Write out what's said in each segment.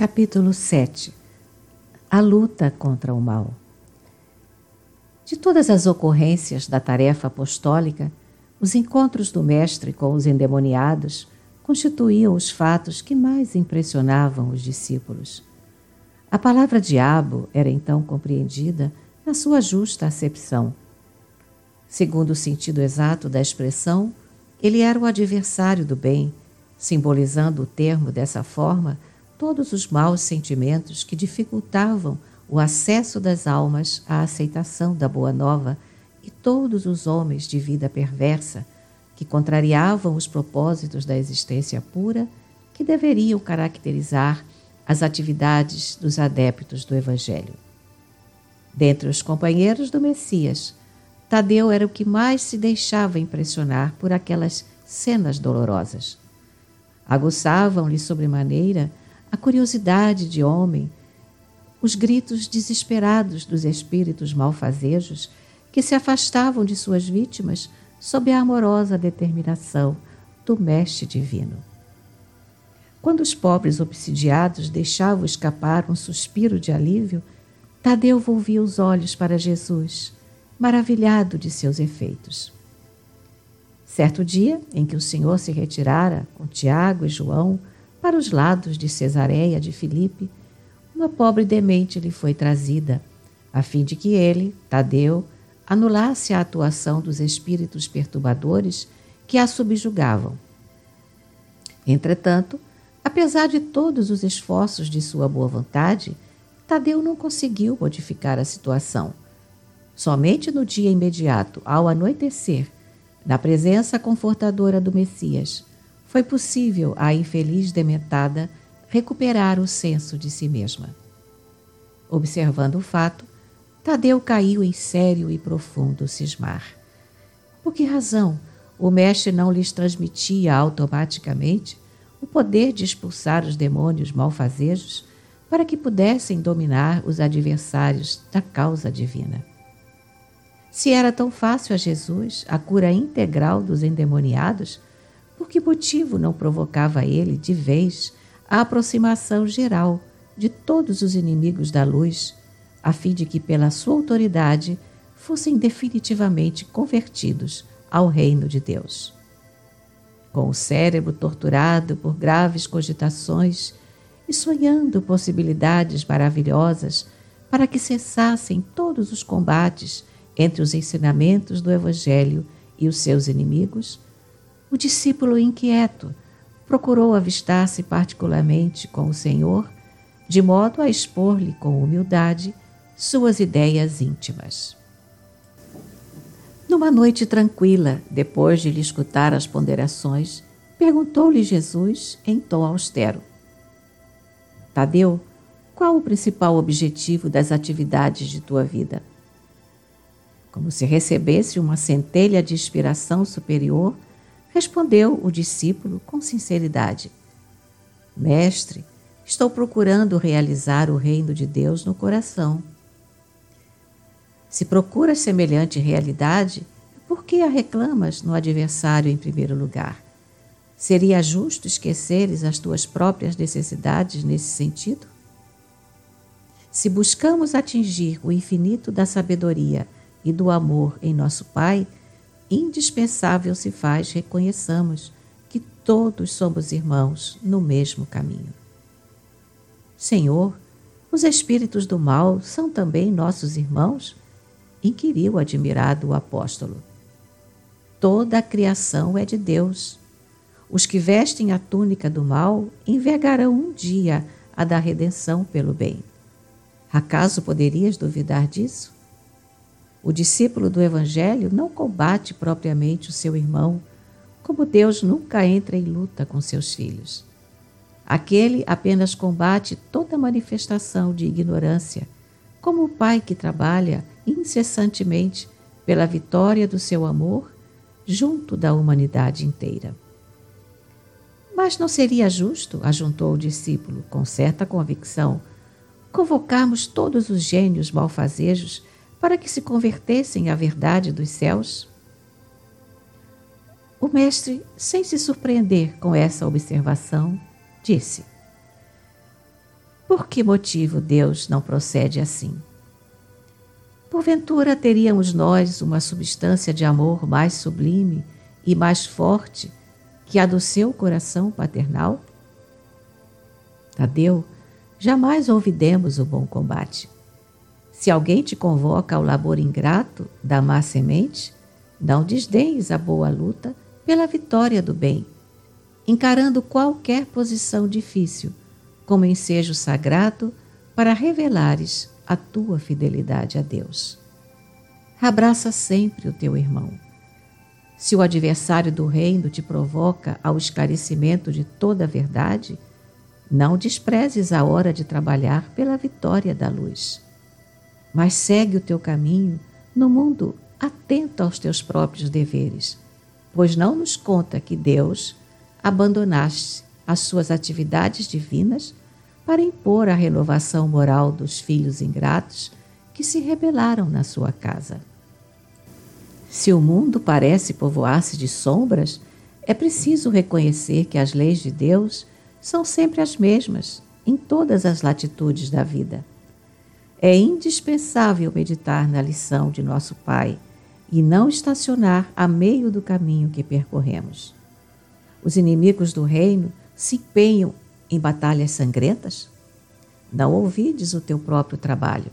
Capítulo 7. A luta contra o mal. De todas as ocorrências da tarefa apostólica, os encontros do Mestre com os endemoniados constituíam os fatos que mais impressionavam os discípulos. A palavra diabo era então compreendida na sua justa acepção. Segundo o sentido exato da expressão, ele era o adversário do bem, simbolizando o termo dessa forma todos os maus sentimentos que dificultavam o acesso das almas à aceitação da Boa Nova e todos os homens de vida perversa que contrariavam os propósitos da existência pura que deveriam caracterizar as atividades dos adeptos do Evangelho. Dentre os companheiros do Messias, Tadeu era o que mais se deixava impressionar por aquelas cenas dolorosas. Aguçavam-lhe sobremaneira a curiosidade de homem, os gritos desesperados dos espíritos malfazejos que se afastavam de suas vítimas sob a amorosa determinação do Mestre Divino. Quando os pobres obsidiados deixavam escapar um suspiro de alívio, Tadeu volvia os olhos para Jesus, maravilhado de seus efeitos. Certo dia, em que o Senhor se retirara com Tiago e João para os lados de Cesareia de Filipe, uma pobre demente lhe foi trazida, a fim de que ele, Tadeu, anulasse a atuação dos espíritos perturbadores que a subjugavam. Entretanto, apesar de todos os esforços de sua boa vontade, Tadeu não conseguiu modificar a situação. Somente no dia imediato, ao anoitecer, na presença confortadora do Messias, foi possível à infeliz dementada recuperar o senso de si mesma. Observando o fato, Tadeu caiu em sério e profundo cismar. Por que razão o mestre não lhes transmitia automaticamente o poder de expulsar os demônios malfazejos para que pudessem dominar os adversários da causa divina? Se era tão fácil a Jesus a cura integral dos endemoniados, por que motivo não provocava ele, de vez, a aproximação geral de todos os inimigos da luz, a fim de que, pela sua autoridade, fossem definitivamente convertidos ao reino de Deus? Com o cérebro torturado por graves cogitações e sonhando possibilidades maravilhosas para que cessassem todos os combates entre os ensinamentos do Evangelho e os seus inimigos, o discípulo inquieto procurou avistar-se particularmente com o Senhor, de modo a expor-lhe com humildade suas ideias íntimas. Numa noite tranquila, depois de lhe escutar as ponderações, perguntou-lhe Jesus em tom austero: Tadeu, qual o principal objetivo das atividades de tua vida? Como se recebesse uma centelha de inspiração superior, respondeu o discípulo com sinceridade: Mestre, estou procurando realizar o reino de Deus no coração. Se procuras semelhante realidade, por que a reclamas no adversário em primeiro lugar? Seria justo esqueceres as tuas próprias necessidades nesse sentido? Se buscamos atingir o infinito da sabedoria e do amor em nosso Pai, indispensável se faz reconheçamos que todos somos irmãos no mesmo caminho. Senhor, os espíritos do mal são também nossos irmãos? Inquiriu admirado o apóstolo. Toda a criação é de Deus. Os que vestem a túnica do mal envergarão um dia a da redenção pelo bem. Acaso poderias duvidar disso? O discípulo do Evangelho não combate propriamente o seu irmão, como Deus nunca entra em luta com seus filhos. Aquele apenas combate toda manifestação de ignorância, como o pai que trabalha incessantemente pela vitória do seu amor junto da humanidade inteira. Mas não seria justo, ajuntou o discípulo com certa convicção, convocarmos todos os gênios malfazejos para que se convertessem à verdade dos céus? O mestre, sem se surpreender com essa observação, disse: Por que motivo Deus não procede assim? Porventura teríamos nós uma substância de amor mais sublime e mais forte que a do seu coração paternal? Tadeu, jamais olvidemos o bom combate. Se alguém te convoca ao labor ingrato da má semente, não desdenhes a boa luta pela vitória do bem, encarando qualquer posição difícil como ensejo sagrado para revelares a tua fidelidade a Deus. Abraça sempre o teu irmão. Se o adversário do reino te provoca ao esclarecimento de toda a verdade, não desprezes a hora de trabalhar pela vitória da luz. Mas segue o teu caminho no mundo atento aos teus próprios deveres, pois não nos conta que Deus abandonaste as suas atividades divinas para impor a renovação moral dos filhos ingratos que se rebelaram na sua casa. Se o mundo parece povoar-se de sombras, é preciso reconhecer que as leis de Deus são sempre as mesmas, em todas as latitudes da vida. É indispensável meditar na lição de nosso Pai e não estacionar a meio do caminho que percorremos. Os inimigos do reino se empenham em batalhas sangrentas? Não ouvides o teu próprio trabalho.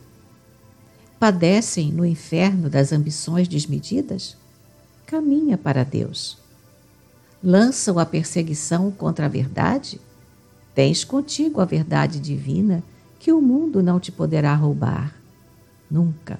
Padecem no inferno das ambições desmedidas? Caminha para Deus. Lançam a perseguição contra a verdade? Tens contigo a verdade divina que o mundo não te poderá roubar. Nunca.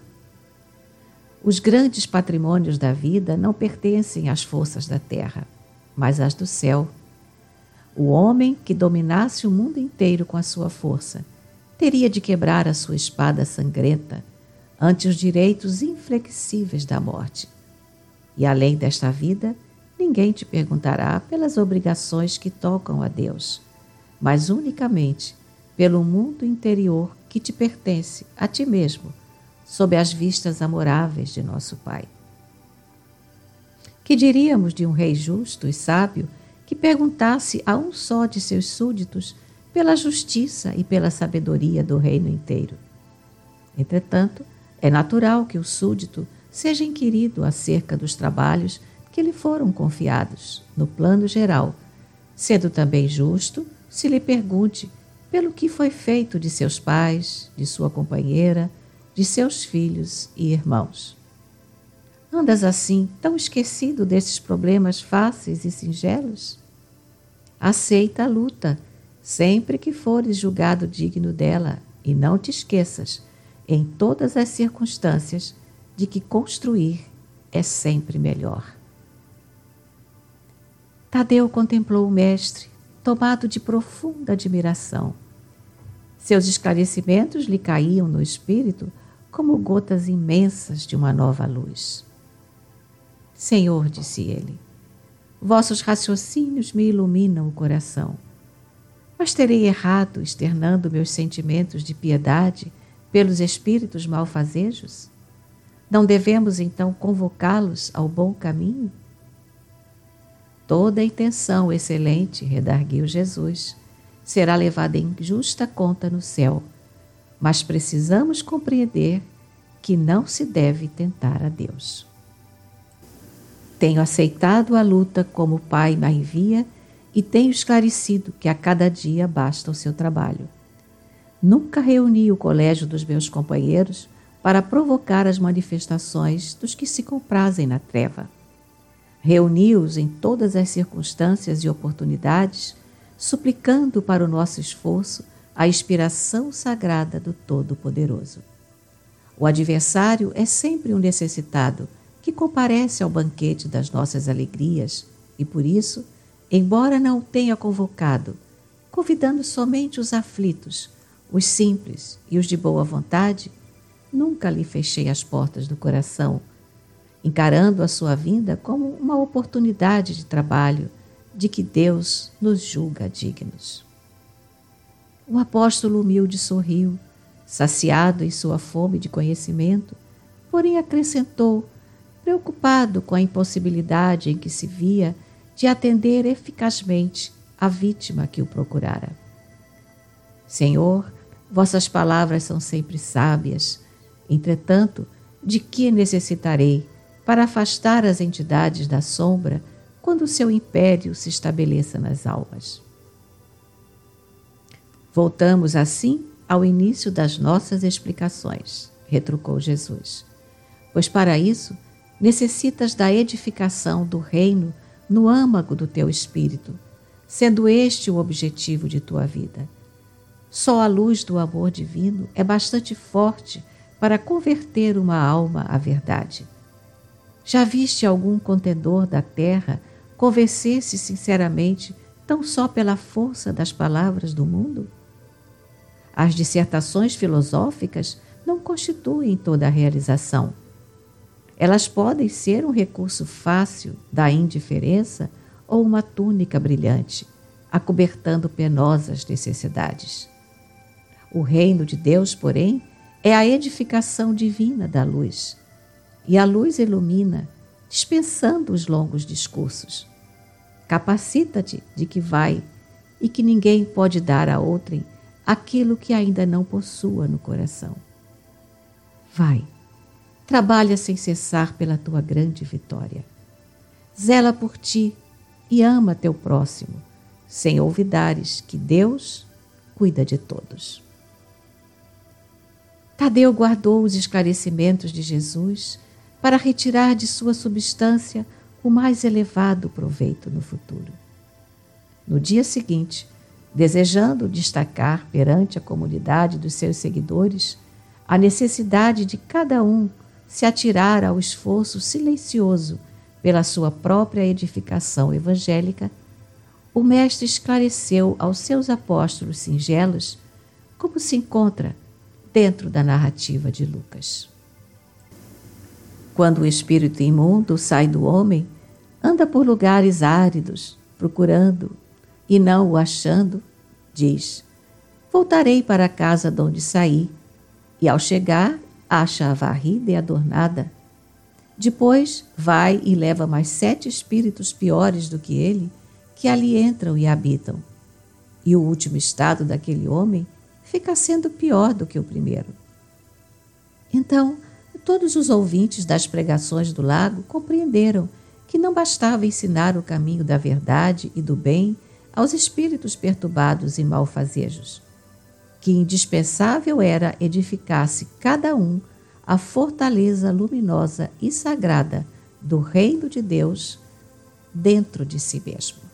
Os grandes patrimônios da vida não pertencem às forças da terra, mas às do céu. O homem que dominasse o mundo inteiro com a sua força teria de quebrar a sua espada sangrenta ante os direitos inflexíveis da morte. E além desta vida, ninguém te perguntará pelas obrigações que tocam a Deus, mas unicamente pelo mundo interior que te pertence a ti mesmo, sob as vistas amoráveis de nosso Pai. Que diríamos de um rei justo e sábio que perguntasse a um só de seus súditos pela justiça e pela sabedoria do reino inteiro? Entretanto, é natural que o súdito seja inquirido acerca dos trabalhos que lhe foram confiados, no plano geral, sendo também justo se lhe pergunte pelo que foi feito de seus pais, de sua companheira, de seus filhos e irmãos. Andas assim tão esquecido desses problemas fáceis e singelos? Aceita a luta, sempre que fores julgado digno dela, e não te esqueças, em todas as circunstâncias, de que construir é sempre melhor. Tadeu contemplou o mestre, tomado de profunda admiração. Seus esclarecimentos lhe caíam no espírito como gotas imensas de uma nova luz. Senhor, disse ele, vossos raciocínios me iluminam o coração. Mas terei errado externando meus sentimentos de piedade pelos espíritos malfazejos? Não devemos, então, convocá-los ao bom caminho? Toda intenção excelente, redarguiu Jesus, será levada em justa conta no céu, mas precisamos compreender que não se deve tentar a Deus. Tenho aceitado a luta como o Pai me envia e tenho esclarecido que a cada dia basta o seu trabalho. Nunca reuni o colégio dos meus companheiros para provocar as manifestações dos que se comprazem na treva. Reuni-os em todas as circunstâncias e oportunidades, suplicando para o nosso esforço a inspiração sagrada do Todo-Poderoso. O adversário é sempre um necessitado que comparece ao banquete das nossas alegrias e, por isso, embora não o tenha convocado, convidando somente os aflitos, os simples e os de boa vontade, nunca lhe fechei as portas do coração, encarando a sua vinda como uma oportunidade de trabalho de que Deus nos julga dignos. O apóstolo humilde sorriu, saciado em sua fome de conhecimento, porém acrescentou, preocupado com a impossibilidade em que se via de atender eficazmente a vítima que o procurara. Senhor, Vossas palavras são sempre sábias. Entretanto, de que necessitarei para afastar as entidades da sombra quando o seu império se estabeleça nas almas? Voltamos assim ao início das nossas explicações, retrucou Jesus. Pois para isso necessitas da edificação do reino no âmago do teu espírito, sendo este o objetivo de tua vida. Só a luz do amor divino é bastante forte para converter uma alma à verdade. Já viste algum contendor da terra convencer-se sinceramente tão só pela força das palavras do mundo? As dissertações filosóficas não constituem toda a realização. Elas podem ser um recurso fácil da indiferença ou uma túnica brilhante, acobertando penosas necessidades. O reino de Deus, porém, é a edificação divina da luz, e a luz ilumina, dispensando os longos discursos. Capacita-te de que vai e que ninguém pode dar a outrem aquilo que ainda não possua no coração. Vai, trabalha sem cessar pela tua grande vitória. Zela por ti e ama teu próximo, sem olvidares que Deus cuida de todos. Tadeu guardou os esclarecimentos de Jesus para retirar de sua substância o mais elevado proveito no futuro. No dia seguinte, desejando destacar perante a comunidade dos seus seguidores a necessidade de cada um se atirar ao esforço silencioso pela sua própria edificação evangélica, o Mestre esclareceu aos seus apóstolos singelos como se encontra dentro da narrativa de Lucas. Quando o espírito imundo sai do homem, anda por lugares áridos, procurando, e não o achando, diz: voltarei para a casa de onde saí, e ao chegar, acha-a varrida e adornada. Depois vai e leva mais 7 espíritos piores do que ele, que ali entram e habitam. E o último estado daquele homem fica sendo pior do que o primeiro. Então, todos os ouvintes das pregações do lago compreenderam que não bastava ensinar o caminho da verdade e do bem aos espíritos perturbados e malfazejos, que indispensável era edificar-se cada um a fortaleza luminosa e sagrada do reino de Deus dentro de si mesmo.